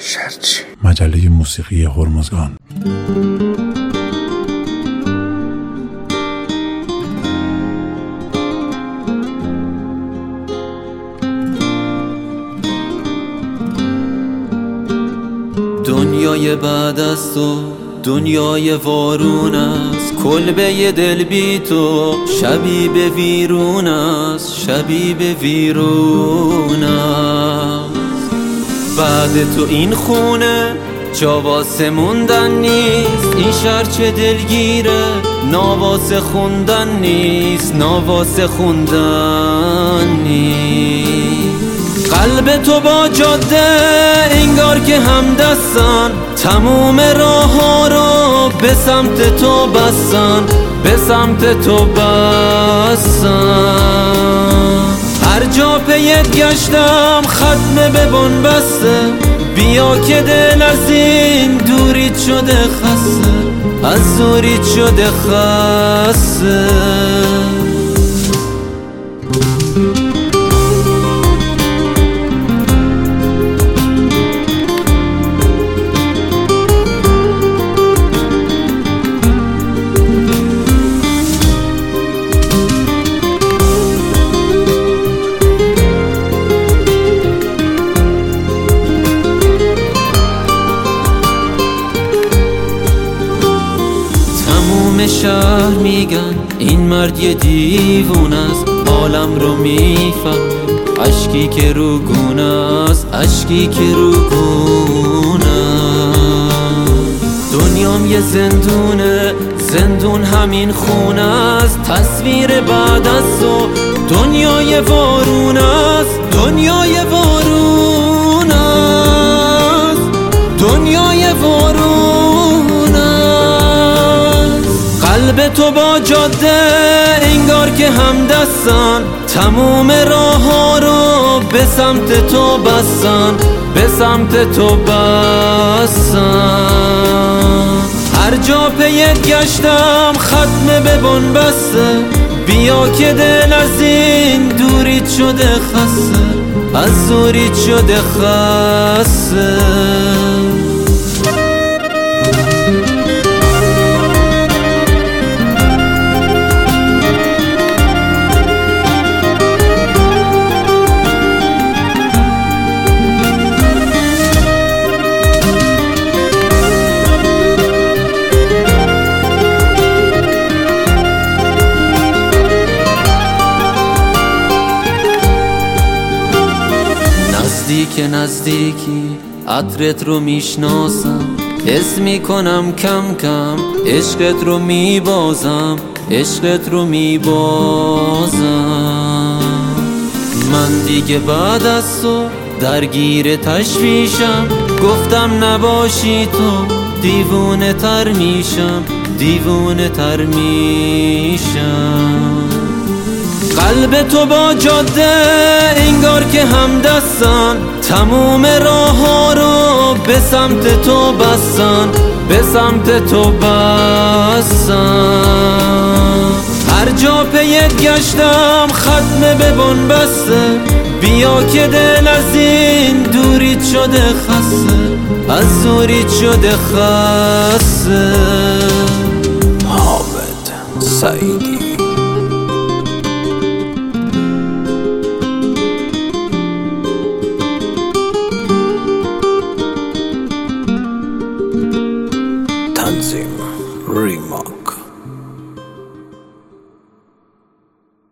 شرچی. مجله موسیقی هرمزگان. دنیای بعد از تو دنیای وارون است، کلبه دل بی تو شبی به ویرون است، شبی به ویرون است. بعد تو این خونه جا واسه موندن نیست، این شهر چه دلگیره ناواسه خوندن نیست، ناواسه خوندن نیست. قلب تو با جاده انگار که همدستن، تموم راه ها رو به سمت تو بستن، به سمت تو بستن. هر جا پیت گشتم ختمه به بن بسته، بیا که دل از این دوریت شده خسته، از دوریت شده خسته. شهر میگن این مرد یه دیوون است، عالم رو میفهم اشکی که رو گونه است، اشکی که رو گونه است. دنیام یه زندونه، زندون همین خونه است، تصویر بعد از تو دنیای وارون است، دنیای وارون است، دنیای وارون است. قلب تو با جاده انگار که همدستن، تموم راه ها رو به سمت تو بستن، به سمت تو بستن. هر جا پیت گشتم ختمه به بن بسته، بیا که دل از این دوریت شده خسته، از دوریت شده خسته. نزدیکی عطرت رو میشناسم، حس میکنم کم کم عشقت رو میبازم، عشقت رو میبازم. من دیگه بعد از تو درگیر تشویشم، گفتم نباشی تو دیوونه تر میشم، دیوونه تر میشم. قلب تو با جاده انگار که همدستن، تموم راه ها رو به سمت تو بستن، به سمت تو بستن. هر جا پیت گشتم ختمه به بن بسته، بیا که دل از این دوریت شده خسته، از دوریت شده خسته. حامد سعیدی. تنظیم ریما.